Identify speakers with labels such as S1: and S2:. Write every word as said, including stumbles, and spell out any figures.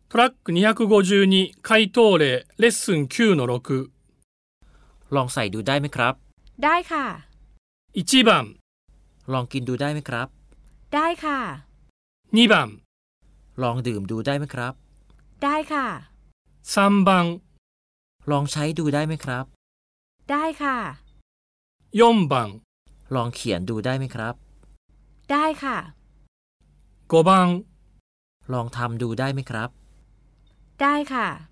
S1: トラックにひゃくごじゅうに回答例レッスン きゅうのろく
S2: ลองใส่ดูได้ไหมครับ
S3: ได้ค่ะ
S1: いちばん
S2: ลองกินดูได้ไหมครับ
S3: ได้ค่ะ
S1: にばん
S2: ลองดื่มดูได้ไหมครับ
S3: ได้ค่ะ
S1: さんばん
S2: ลองใช้ดูได้ไหมครับ
S3: ได้ค่ะ
S1: よんばん
S2: ลองเขียนดูได้ไหมครับ
S3: ได้ค่ะ
S1: ごばん
S2: ลองทำดูได้ไหมครับ
S3: ได้ค่ะ